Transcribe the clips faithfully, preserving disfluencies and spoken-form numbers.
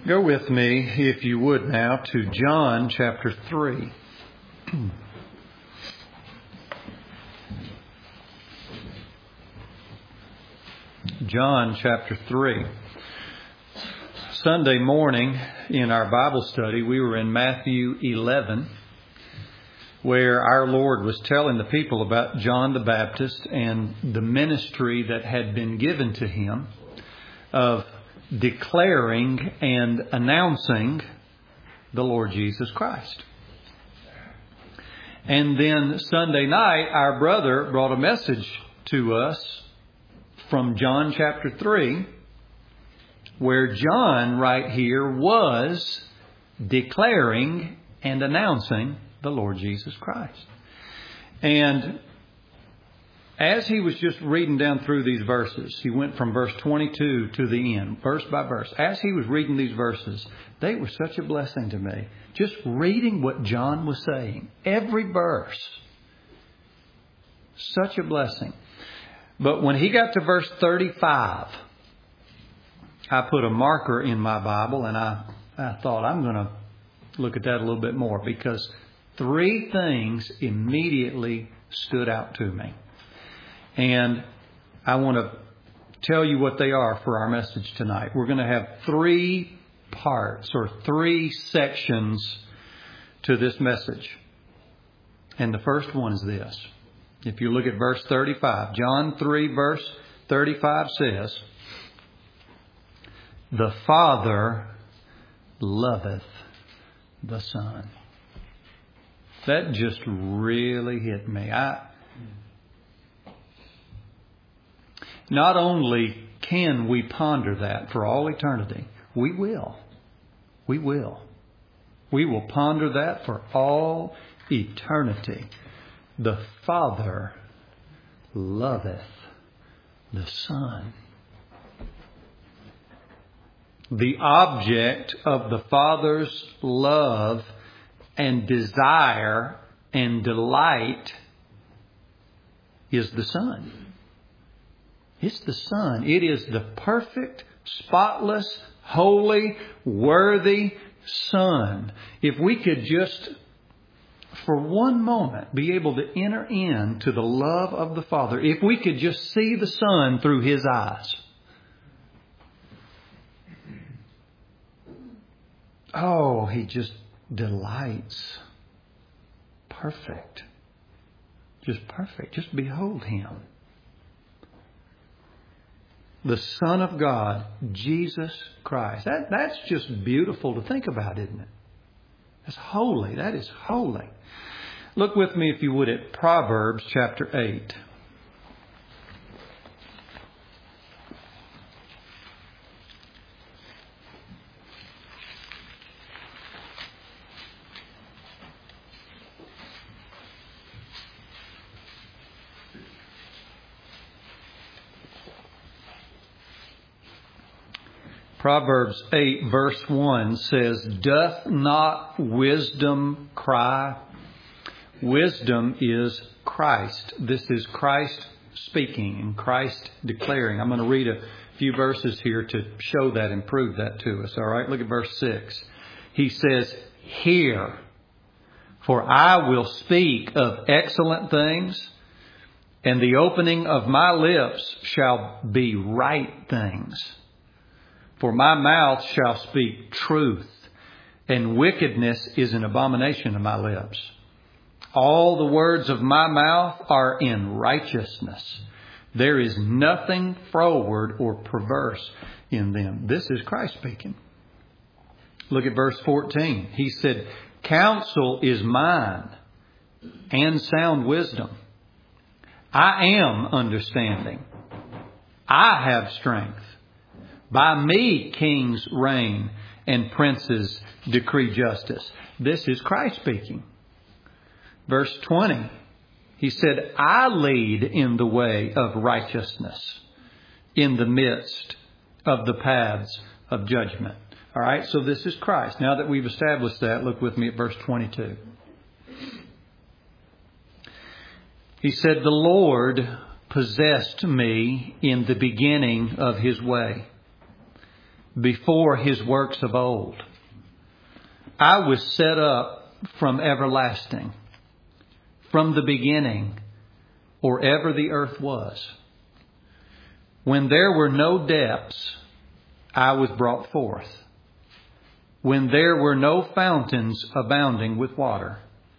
Go with me, if you would now, to John chapter three. John chapter three. Sunday morning in our Bible study, we were in Matthew eleven, where our Lord was telling the people about John the Baptist and the ministry that had been given to him of declaring and announcing the Lord Jesus Christ. And then Sunday night, our brother brought a message to us from John chapter three, where John right here was declaring and announcing the Lord Jesus Christ. And as he was just reading down through these verses, he went from verse twenty-two to the end, verse by verse. As he was reading these verses, they were such a blessing to me. Just reading what John was saying, every verse, such a blessing. But when he got to verse thirty-five, I put a marker in my Bible and I, I thought I'm going to look at that a little bit more, because three things immediately stood out to me. And I want to tell you what they are for our message tonight. We're going to have three parts or three sections to this message. And the first one is this. If you look at verse thirty-five, John three verse thirty-five says, "The Father loveth the Son." That just really hit me. I Not only can we ponder that for all eternity, we will. We will. We will ponder that for all eternity. The Father loveth the Son. The object of the Father's love and desire and delight is the Son. It's the Son. It is the perfect, spotless, holy, worthy Son. If we could just, for one moment, be able to enter into the love of the Father, if we could just see the Son through His eyes. Oh, He just delights. Perfect. Just perfect. Just behold Him. The Son of God, Jesus Christ. That, that's just beautiful to think about, isn't it? That's holy. That is holy. Look with me, if you would, at Proverbs chapter eight. Proverbs eight verse one says, "Doth not wisdom cry?" Wisdom is Christ. This is Christ speaking and Christ declaring. I'm going to read a few verses here to show that and prove that to us. All right, look at verse six. He says, "Hear, for I will speak of excellent things, and the opening of my lips shall be right things. For my mouth shall speak truth, and wickedness is an abomination to my lips. All the words of my mouth are in righteousness. There is nothing froward or perverse in them." This is Christ speaking. Look at verse fourteen. He said, "Counsel is mine, and sound wisdom. I am understanding. I have strength. By me kings reign and princes decree justice." This is Christ speaking. Verse twenty, he said, "I lead in the way of righteousness in the midst of the paths of judgment." All right, so this is Christ. Now that we've established that, look with me at verse twenty-two. He said, "The Lord possessed me in the beginning of His way, before His works of old. I was set up from everlasting, from the beginning, or ever the earth was. When there were no depths, I was brought forth. When there were no fountains abounding with water.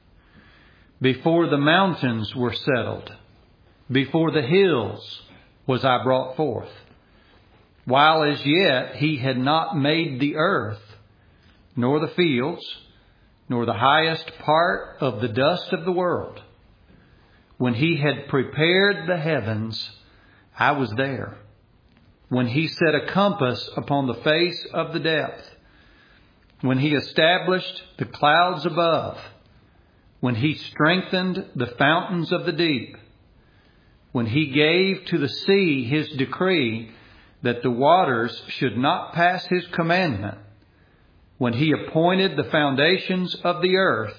Before the mountains were settled, before the hills was I brought forth. While as yet He had not made the earth, nor the fields, nor the highest part of the dust of the world. When He had prepared the heavens, I was there. When He set a compass upon the face of the depth. When He established the clouds above. When He strengthened the fountains of the deep. When He gave to the sea His decree that the waters should not pass His commandment. When He appointed the foundations of the earth,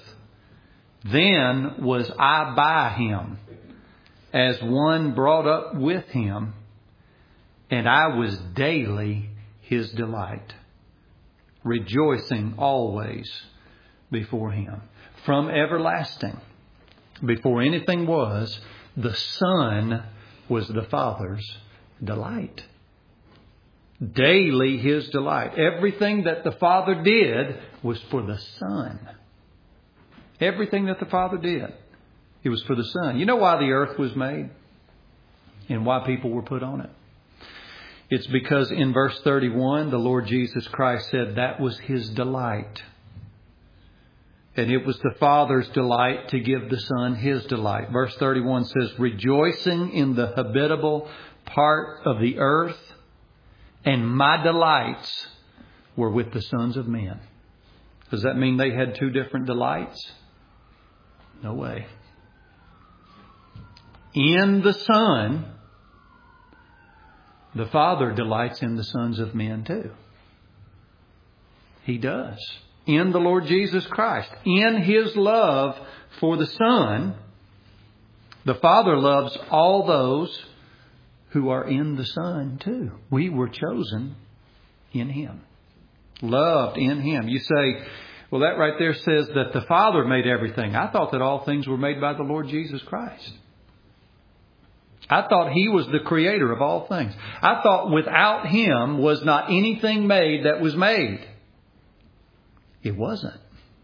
then was I by Him, as one brought up with Him, and I was daily His delight, rejoicing always before Him. From everlasting, before anything was, the Son was the Father's delight. Daily His delight. Everything that the Father did was for the Son. Everything that the Father did, it was for the Son. You know why the earth was made? And why people were put on it? It's because in verse thirty-one, the Lord Jesus Christ said that was His delight. And it was the Father's delight to give the Son His delight. Verse thirty-one says, rejoicing in the habitable part of the earth, and my delights were with the sons of men. Does that mean they had two different delights? No way. In the Son, the Father delights in the sons of men too. He does. In the Lord Jesus Christ. In His love for the Son, the Father loves all those who are in the Son too. We were chosen in Him. Loved in Him. You say, well, that right there says that the Father made everything. I thought that all things were made by the Lord Jesus Christ. I thought He was the creator of all things. I thought without Him was not anything made that was made. It wasn't.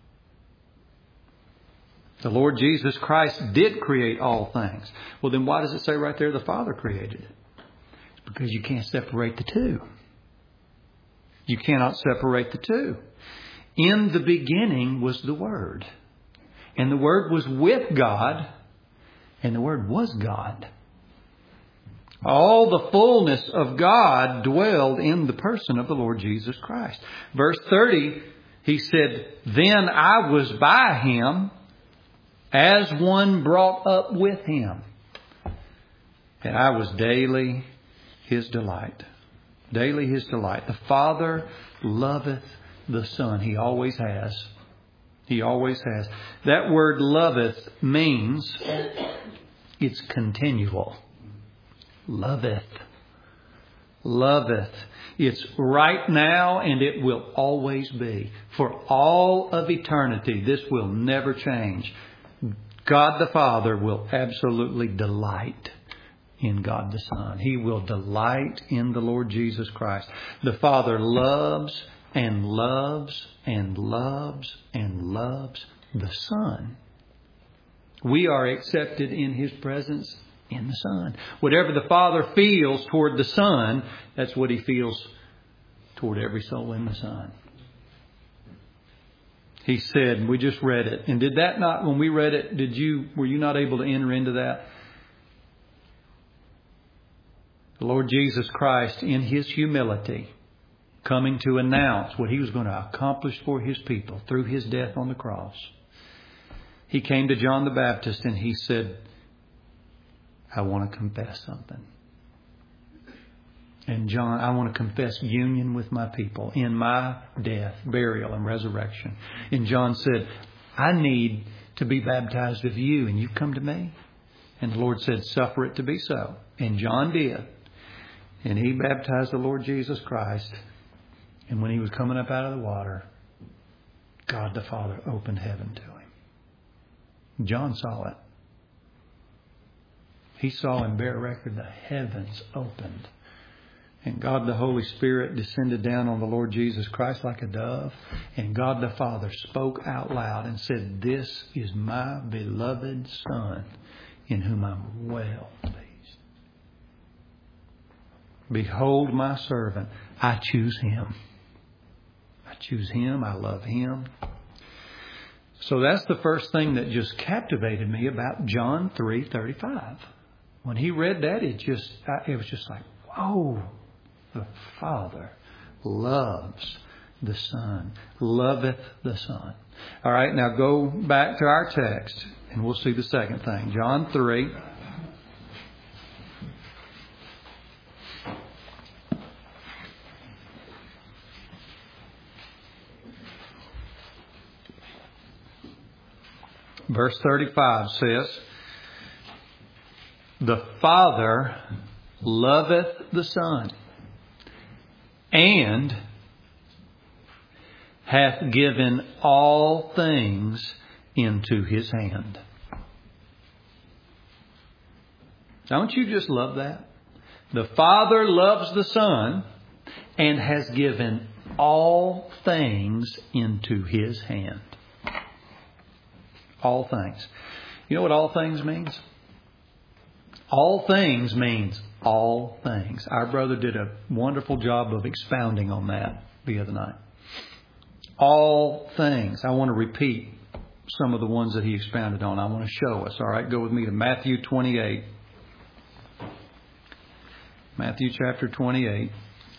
The Lord Jesus Christ did create all things. Well, then why does it say right there the Father created it? It's because you can't separate the two. You cannot separate the two. In the beginning was the Word. And the Word was with God. And the Word was God. All the fullness of God dwelled in the person of the Lord Jesus Christ. Verse thirty, He said, then I was by Him as one brought up with Him. And I was daily His delight. Daily His delight. The Father loveth the Son. He always has. He always has. That word loveth means it's continual. Loveth. Loveth. It's right now and it will always be. For all of eternity, this will never change. God the Father will absolutely delight in God the Son. He will delight in the Lord Jesus Christ. The Father loves and loves and loves and loves the Son. We are accepted in His presence in the Son. Whatever the Father feels toward the Son, that's what He feels toward every soul in the Son. He said, and we just read it. And did that not, when we read it, did you, were you not able to enter into that? The Lord Jesus Christ, in His humility, coming to announce what He was going to accomplish for His people through His death on the cross. He came to John the Baptist and He said, I want to confess something. And John, I want to confess union with my people in my death, burial, and resurrection. And John said, I need to be baptized of you, and you come to me? And the Lord said, suffer it to be so. And John did. And he baptized the Lord Jesus Christ And when he was coming up out of the water, God the Father opened heaven to him. John saw it. He saw and bear record the heavens opened. And God the Holy Spirit descended down on the Lord Jesus Christ like a dove. And God the Father spoke out loud and said, "This is my beloved Son, in whom I'm well pleased. Behold my servant. I choose him. I choose him. I love him." So that's the first thing that just captivated me about John three thirty-five. When he read that, it just it was just like, whoa. The Father loves the Son, loveth the Son. All right, now go back to our text and we'll see the second thing. John three. Verse thirty-five says, "The Father loveth the Son, and hath given all things into his hand." Don't you just love that? The Father loves the Son and has given all things into his hand. All things. You know what all things means? All things means all things. Our brother did a wonderful job of expounding on that the other night. All things. I want to repeat some of the ones that he expounded on. I want to show us. All right, go with me to Matthew twenty-eight. Matthew chapter twenty-eight.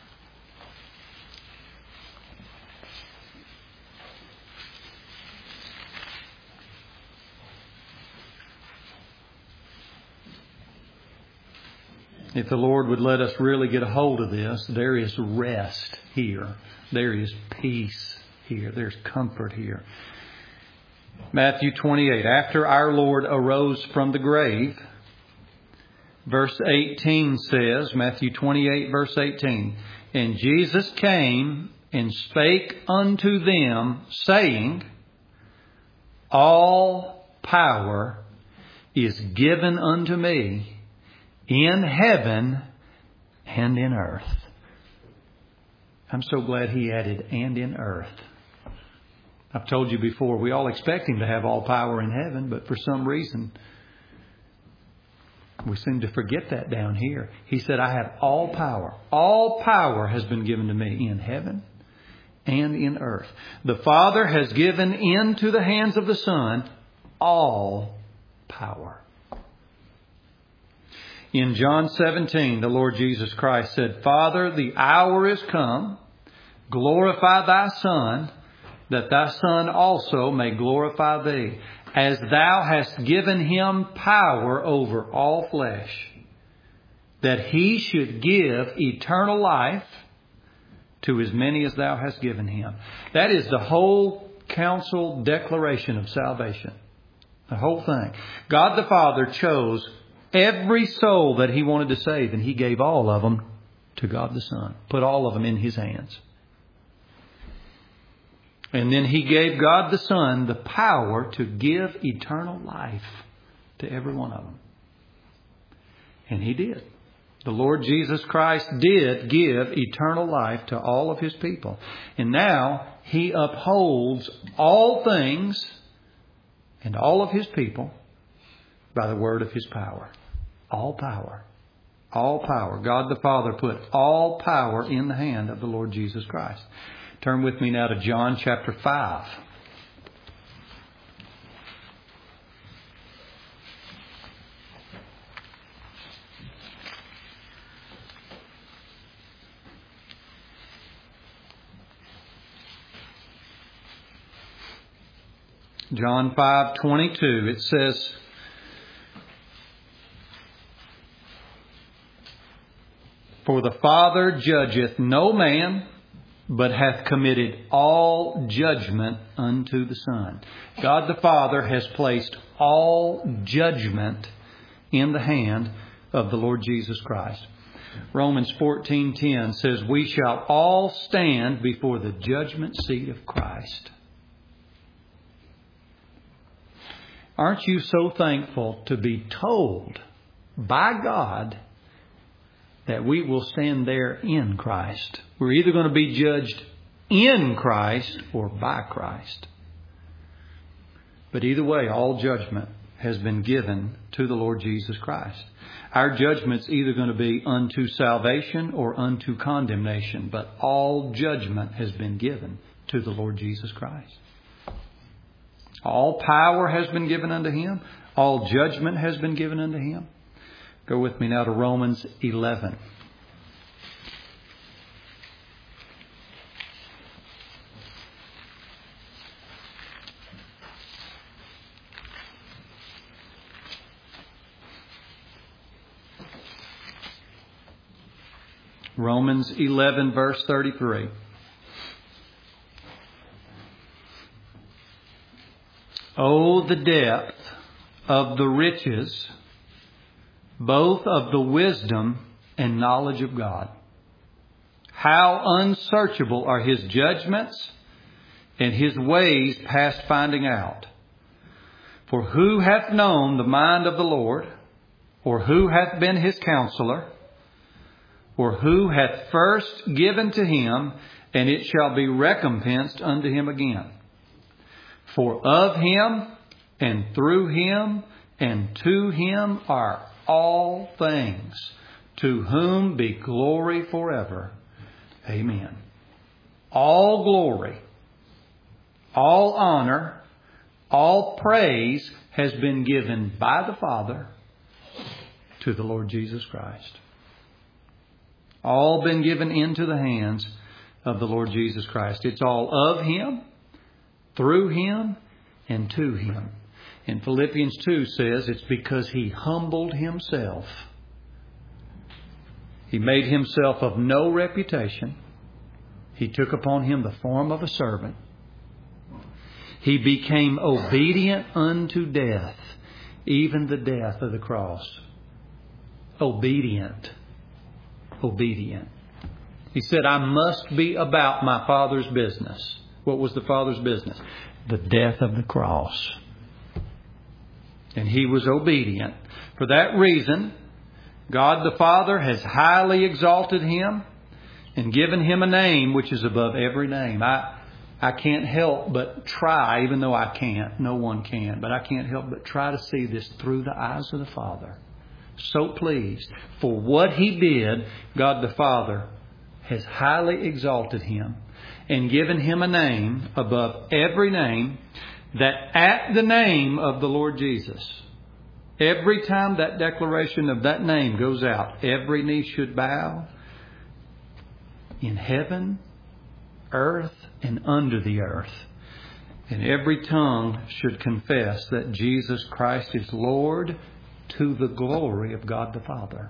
If the Lord would let us really get a hold of this, there is rest here. There is peace here. There's comfort here. Matthew twenty-eight. After our Lord arose from the grave, verse eighteen says, Matthew twenty-eight, verse eighteen, "And Jesus came and spake unto them, saying, All power is given unto me in heaven and in earth." I'm so glad he added, "and in earth." I've told you before, we all expect him to have all power in heaven, but for some reason, we seem to forget that down here. He said, "I have all power. All power has been given to me in heaven and in earth." The Father has given into the hands of the Son all power. In John seventeen, the Lord Jesus Christ said, "Father, the hour is come. Glorify thy Son, that thy Son also may glorify thee, as thou hast given him power over all flesh, that he should give eternal life to as many as thou hast given him." That is the whole counsel declaration of salvation. The whole thing. God the Father chose every soul that he wanted to save, and he gave all of them to God the Son. Put all of them in his hands. And then he gave God the Son the power to give eternal life to every one of them. And he did. The Lord Jesus Christ did give eternal life to all of his people. And now he upholds all things and all of his people by the word of his power. All power. All power. God the Father put all power in the hand of the Lord Jesus Christ. Turn with me now to John chapter five. John five twenty-two. It says, "For the Father judgeth no man, but hath committed all judgment unto the Son." God the Father has placed all judgment in the hand of the Lord Jesus Christ. Romans fourteen ten says, we shall all stand before the judgment seat of Christ. Aren't you so thankful to be told by God that we will stand there in Christ? We're either going to be judged in Christ or by Christ. But either way, all judgment has been given to the Lord Jesus Christ. Our judgment's either going to be unto salvation or unto condemnation, but all judgment has been given to the Lord Jesus Christ. All power has been given unto Him. All judgment has been given unto Him. Go with me now to Romans eleven. Romans eleven, verse thirty-three. Oh, the depth of the riches, both of the wisdom and knowledge of God. How unsearchable are His judgments and His ways past finding out. For who hath known the mind of the Lord, or who hath been His counselor, or who hath first given to Him, and it shall be recompensed unto Him again. For of Him, and through Him, and to Him are all things, to whom be glory forever. Amen. All glory, all honor, all praise has been given by the Father to the Lord Jesus Christ. All been given into the hands of the Lord Jesus Christ. It's all of Him, through Him, and to Him. And Philippians two says it's because He humbled Himself. He made Himself of no reputation. He took upon Him the form of a servant. He became obedient unto death, even the death of the cross. Obedient. Obedient. He said, I must be about my Father's business. What was the Father's business? The death of the cross. And He was obedient. For that reason, God the Father has highly exalted Him and given Him a name which is above every name. I, I can't help but try, even though I can't. No one can. But I can't help but try to see this through the eyes of the Father. So pleased. For what He did, God the Father has highly exalted Him and given Him a name above every name, that at the name of the Lord Jesus, every time that declaration of that name goes out, every knee should bow in heaven, earth, and under the earth. And every tongue should confess that Jesus Christ is Lord, to the glory of God the Father.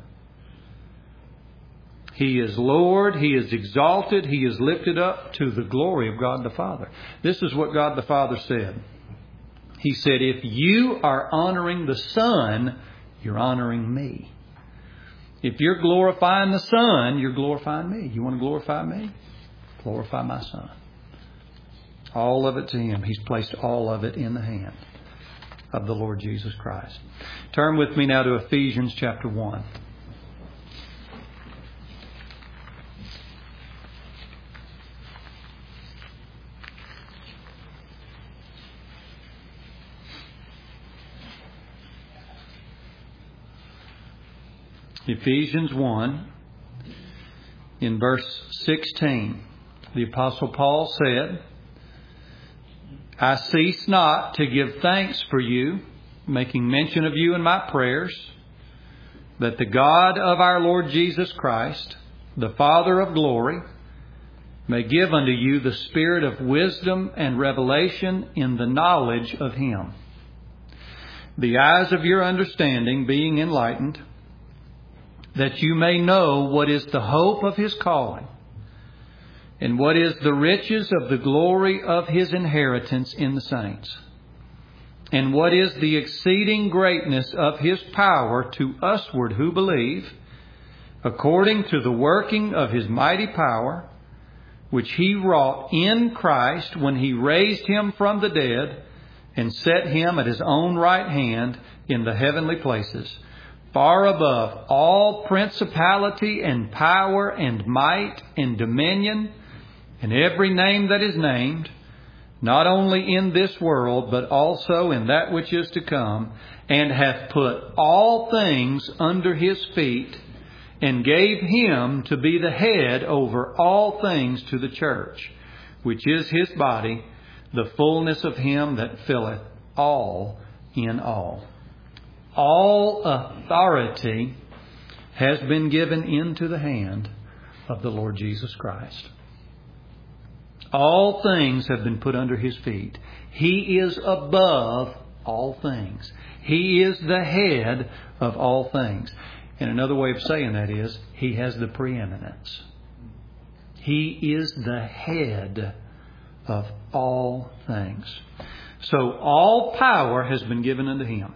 He is Lord. He is exalted. He is lifted up to the glory of God the Father. This is what God the Father said. He said, if you are honoring the Son, you're honoring me. If you're glorifying the Son, you're glorifying me. You want to glorify me? Glorify my Son. All of it to Him. He's placed all of it in the hand of the Lord Jesus Christ. Turn with me now to Ephesians chapter one. Ephesians one, in verse sixteen, the Apostle Paul said, I cease not to give thanks for you, making mention of you in my prayers, that the God of our Lord Jesus Christ, the Father of glory, may give unto you the spirit of wisdom and revelation in the knowledge of Him, the eyes of your understanding being enlightened, that you may know what is the hope of His calling, and what is the riches of the glory of His inheritance in the saints, and what is the exceeding greatness of His power to usward who believe, according to the working of His mighty power, which He wrought in Christ when He raised Him from the dead and set Him at His own right hand in the heavenly places, far above all principality and power and might and dominion and every name that is named, not only in this world, but also in that which is to come, and hath put all things under His feet, and gave Him to be the head over all things to the church, which is His body, the fullness of Him that filleth all in all. All authority has been given into the hand of the Lord Jesus Christ. All things have been put under His feet. He is above all things. He is the head of all things. And another way of saying that is, He has the preeminence. He is the head of all things. So all power has been given unto Him.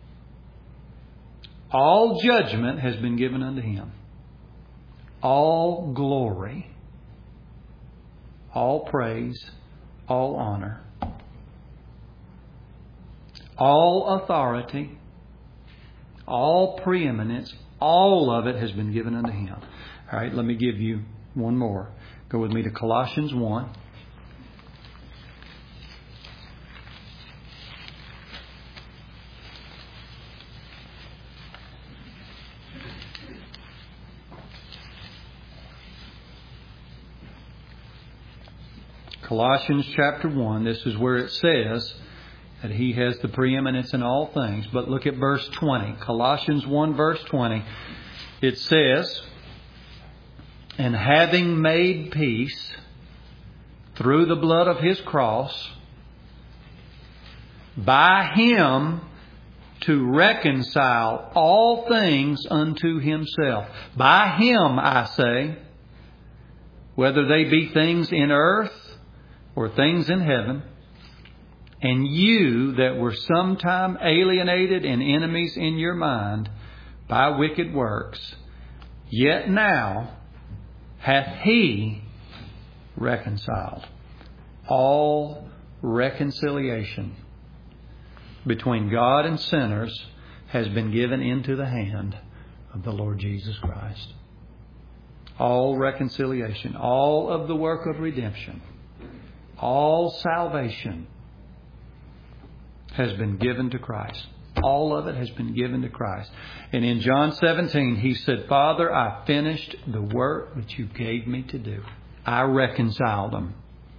All judgment has been given unto Him. All glory, all praise, all honor, all authority, all preeminence, all of it has been given unto Him. All right, let me give you one more. Go with me to Colossians one. Colossians chapter one, this is where it says that He has the preeminence in all things. But look at verse twenty. Colossians one verse twenty. It says, and having made peace through the blood of His cross, by Him to reconcile all things unto Himself. By Him, I say, whether they be things in earth or things in heaven, and you that were sometime alienated and enemies in your mind by wicked works, yet now hath He reconciled. All reconciliation between God and sinners has been given into the hand of the Lord Jesus Christ. All reconciliation, all of the work of redemption, all salvation has been given to Christ. All of it has been given to Christ. And in John seventeen, He said, Father, I finished the work that You gave me to do. I reconciled them.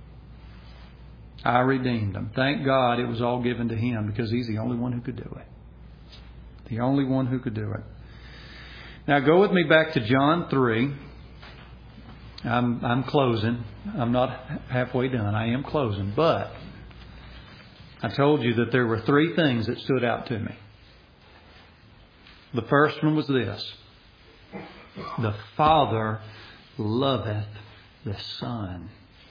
I redeemed them. Thank God it was all given to Him, because He's the only one who could do it. The only one who could do it. Now go with me back to John three. I'm, I'm closing. I'm not halfway done. I am closing. But I told you that there were three things that stood out to me. The first one was this. The Father loveth the Son.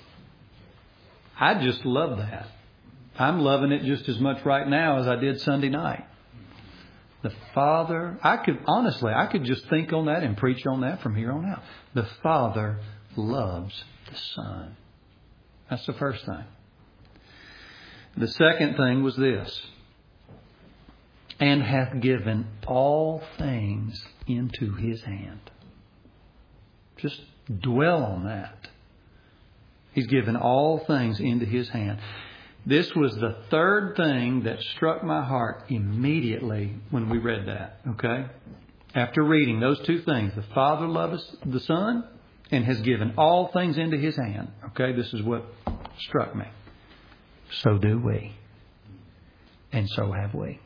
I just love that. I'm loving it just as much right now as I did Sunday night. The Father, I could, honestly, I could just think on that and preach on that from here on out. The Father loves the Son. That's the first thing. The second thing was this. And hath given all things into His hand. Just dwell on that. He's given all things into His hand. This was the third thing that struck my heart immediately when we read that. Okay? After reading those two things, the Father loves the Son and has given all things into His hand. Okay? This is what struck me. So do we. And so have we.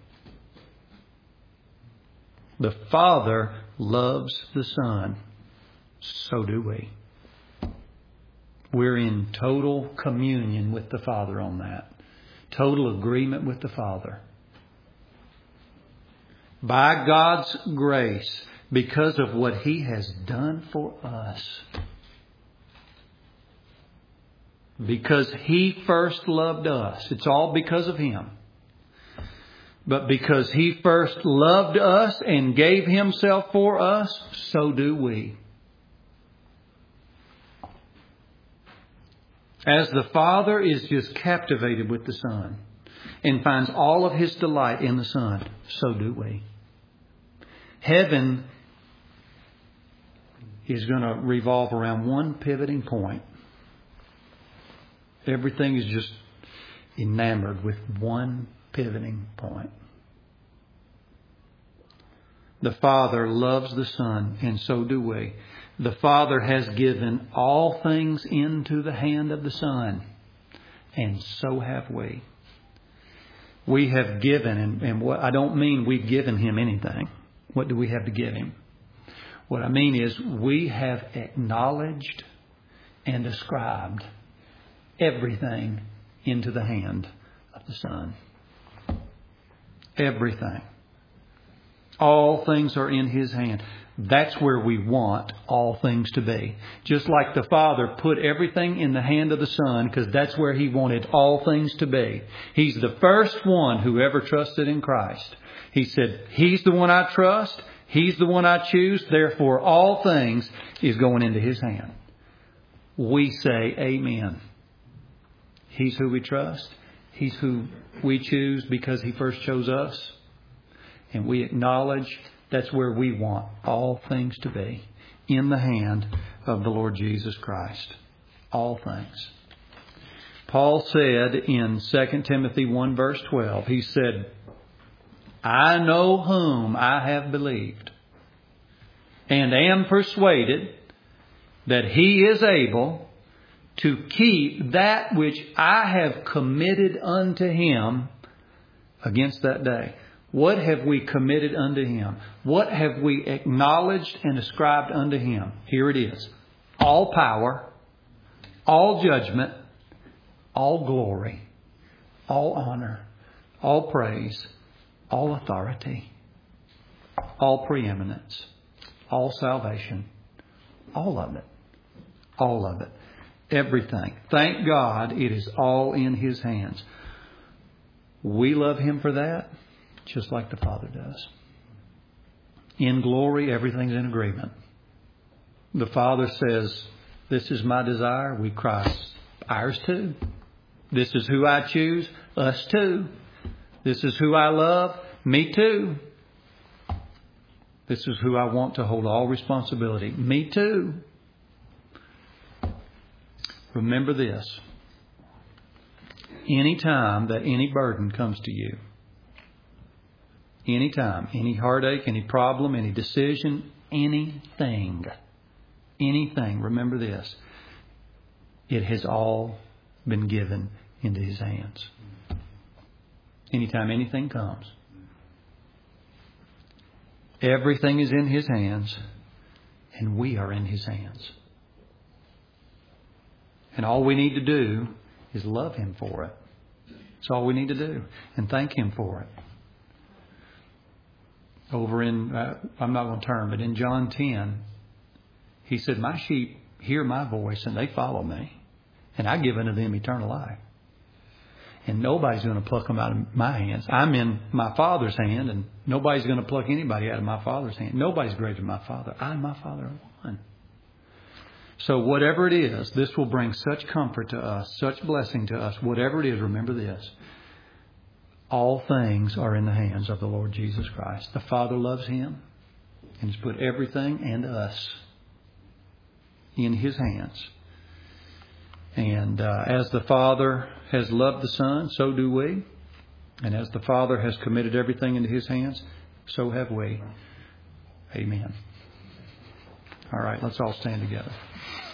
The Father loves the Son. So do we. We're in total communion with the Father on that. Total agreement with the Father. By God's grace, because of what He has done for us. Because He first loved us. It's all because of Him. But because He first loved us and gave Himself for us, so do we. As the Father is just captivated with the Son and finds all of His delight in the Son, so do we. Heaven is going to revolve around one pivoting point. Everything is just enamored with one pivoting point. The Father loves the Son, and so do we. The Father has given all things into the hand of the Son, and so have we. We have given, and, and what I don't mean we've given Him anything. What do we have to give Him? What I mean is we have acknowledged and ascribed everything into the hand of the Son. Everything. All things are in His hand. That's where we want all things to be. Just like the Father put everything in the hand of the Son, because that's where He wanted all things to be. He's the first one who ever trusted in Christ. He said, He's the one I trust. He's the one I choose. Therefore, all things is going into His hand. We say, Amen. He's who we trust. He's who we choose because He first chose us. And we acknowledge that's where we want all things to be, in the hand of the Lord Jesus Christ. All things. Paul said in Second Timothy one verse twelve, he said, I know whom I have believed, and am persuaded that He is able to keep that which I have committed unto Him against that day. What have we committed unto Him? What have we acknowledged and ascribed unto Him? Here it is. All power, all judgment, all glory, all honor, all praise, all authority, all preeminence, all salvation, all of it. All of it. Everything. Thank God it is all in His hands. We love Him for that, just like the Father does. In glory, everything's in agreement. The Father says, this is my desire. We cry, ours too. This is who I choose. Us too. This is who I love. Me too. This is who I want to hold all responsibility. Me too. Remember this. Anytime that any burden comes to you, anytime, any heartache, any problem, any decision, anything, anything, remember this. It has all been given into His hands. Anytime anything comes. Everything is in His hands, and we are in His hands. And all we need to do is love Him for it. That's all we need to do. And thank Him for it. Over in, uh, I'm not going to turn, but in John ten, He said, my sheep hear my voice and they follow me. And I give unto them eternal life. And nobody's going to pluck them out of my hands. I'm in my Father's hand, and nobody's going to pluck anybody out of my Father's hand. Nobody's greater than my Father. I and my Father are one. So whatever it is, this will bring such comfort to us, such blessing to us. Whatever it is, remember this. All things are in the hands of the Lord Jesus Christ. The Father loves Him and has put everything and us in His hands. And uh, as the Father has loved the Son, so do we. And as the Father has committed everything into His hands, so have we. Amen. All right, let's all stand together.